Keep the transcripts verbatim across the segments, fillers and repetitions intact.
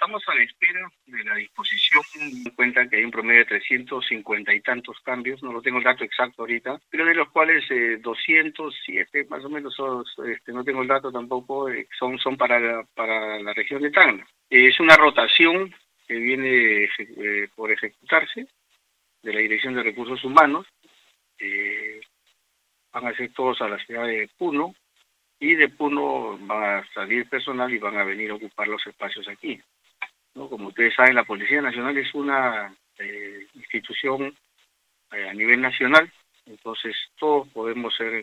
estamos a la espera de la disposición. En cuenta que hay un promedio de trescientos cincuenta y tantos cambios, no lo tengo el dato exacto ahorita, pero de los cuales eh, doscientos siete más o menos, son, este, no tengo el dato tampoco, eh, son, son para, la, para la región de Tacna. Eh, es una rotación que viene eh, por ejecutarse de la Dirección de Recursos Humanos. Eh, van a ser todos a la ciudad de Puno, y de Puno van a salir personal y van a venir a ocupar los espacios aquí, ¿no? Como ustedes saben, la Policía Nacional es una eh, institución eh, a nivel nacional, entonces todos podemos ser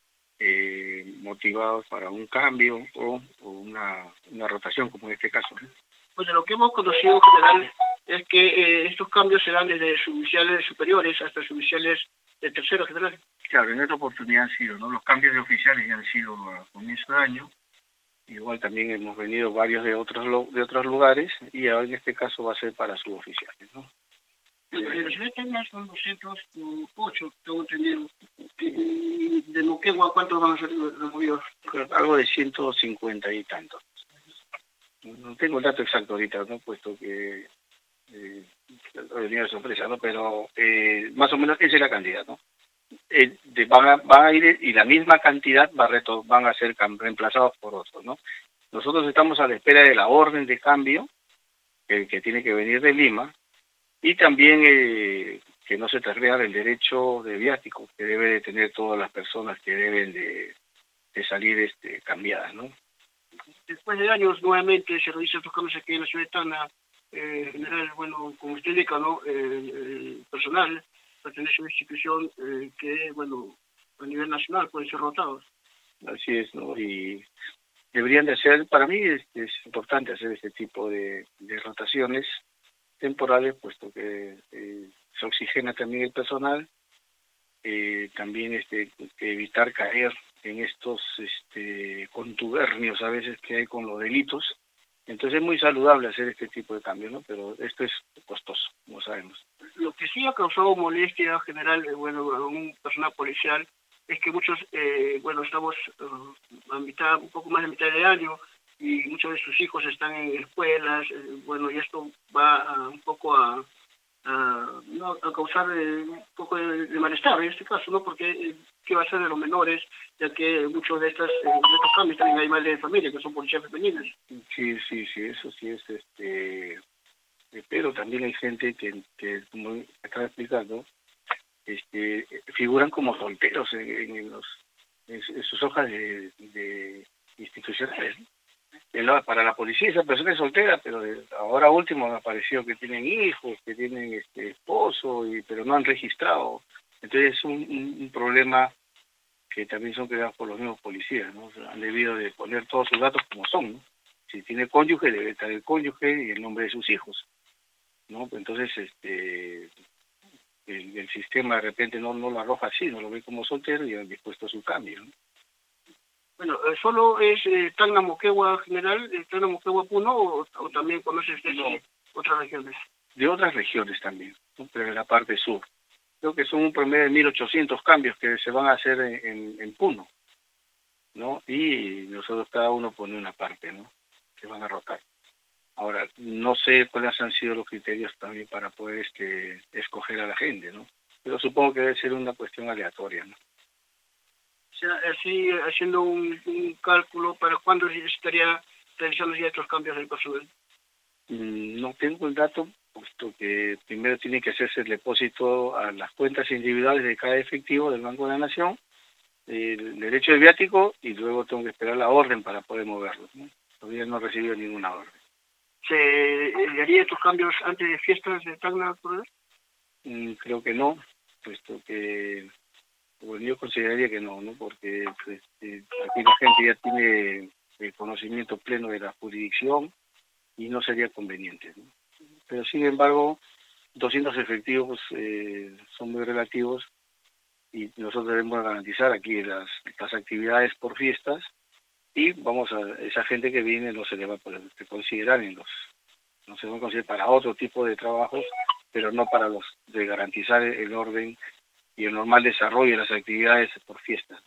eh, motivados para un cambio o, o una, una rotación, como en este caso, ¿no? Pues de lo que hemos conocido en general es que eh, estos cambios se dan desde suboficiales superiores hasta suboficiales de tercero general. Claro, en esta oportunidad han sido, ¿no? Los cambios de oficiales ya han sido a comienzo de año. Igual también hemos venido varios de otros de otros lugares, y ahora en este caso va a ser para suboficiales, ¿no? En la ciudad de Tacna son doscientos ocho, tengo entendido. ¿De Moquegua cuántos van a ser removidos? Algo de ciento cincuenta y tantos. No tengo el dato exacto ahorita, ¿no? Puesto que eh, venía de sorpresa, ¿no? Pero eh, más o menos esa es la cantidad, ¿no? Eh, de, van, a, van a ir, y la misma cantidad va a reto, van a ser reemplazados por otros, ¿no? Nosotros estamos a la espera de la orden de cambio que, que tiene que venir de Lima, y también eh, que no se transgreda el derecho de viático que debe de tener todas las personas que deben de, de salir este, cambiadas, ¿no? Después de años nuevamente se realizan estos cambios aquí en la ciudad de Tacna. Eh, en general, bueno, como usted indica, ¿no? Eh, el personal pertenece a una institución eh, que, bueno, a nivel nacional pueden ser rotados. Así es, ¿no? Y deberían de hacer, para mí es, es importante hacer este tipo de, de rotaciones temporales, puesto que eh, se oxigena también el personal, eh, también este evitar caer en estos este contubernios a veces que hay con los delitos. Entonces es muy saludable hacer este tipo de cambios, ¿no? Pero esto es costoso, como sabemos. Lo que sí ha causado molestia general, eh, bueno, a un personal policial, es que muchos, eh, bueno, estamos uh, a mitad, un poco más de mitad de año, y muchos de sus hijos están en escuelas, eh, bueno, y esto va a, un poco a, a, no, a causar eh, un poco de, de malestar en este caso, ¿no? Porque eh, ¿qué va a ser de los menores? Ya que muchos de, estas, eh, de estos cambios también hay madres de familia que son policías femeninas. Sí, sí, sí, eso sí es, este, pero también hay gente que, que como acaba explicando, este, figuran como solteros en, en, los, en sus hojas de, de institucionales, ¿no? Para la policía esa persona es soltera, pero ahora último me apareció que tienen hijos, que tienen este esposo, y pero no han registrado. Entonces es un, un, un problema que también son creados por los mismos policías, ¿no? O sea, han debido de poner todos sus datos como son, ¿no? Si tiene cónyuge, debe estar el cónyuge y el nombre de sus hijos, ¿no? Entonces este el, el sistema de repente no, no lo arroja así, no lo ve como soltero y han dispuesto a su cambio, ¿no? Bueno, ¿solo es eh, Tacna Moquegua general, eh, Tacna Moquegua Puno, o, o también conoce usted no. otras regiones? De otras regiones también, ¿no? Pero en la parte sur. Creo que son un promedio de mil ochocientos cambios que se van a hacer en, en, en Puno, ¿no? Y nosotros cada uno pone una parte, ¿no? Que van a rotar. Ahora, no sé cuáles han sido los criterios también para poder este escoger a la gente, ¿no? Pero supongo que debe ser una cuestión aleatoria, ¿no? O sea, así haciendo un, un cálculo para cuándo se estaría realizando ya estos cambios del personal. Mm, no tengo el dato, puesto que primero tiene que hacerse el depósito a las cuentas individuales de cada efectivo del Banco de la Nación, el derecho de viático, y luego tengo que esperar la orden para poder moverlo, ¿no? Todavía no he recibido ninguna orden. ¿Se haría estos cambios antes de fiestas de Tacna? Mm, creo que no, puesto que bueno, yo consideraría que no, ¿no? Porque pues, eh, aquí la gente ya tiene el conocimiento pleno de la jurisdicción y no sería conveniente, ¿no? Pero sin embargo, doscientos efectivos eh, son muy relativos, y nosotros debemos garantizar aquí las, las actividades por fiestas, y vamos a esa gente que viene no se le va a considerar en los, no se va a considerar para otro tipo de trabajos, pero no para los de garantizar el orden y el normal desarrollo de las actividades por fiestas.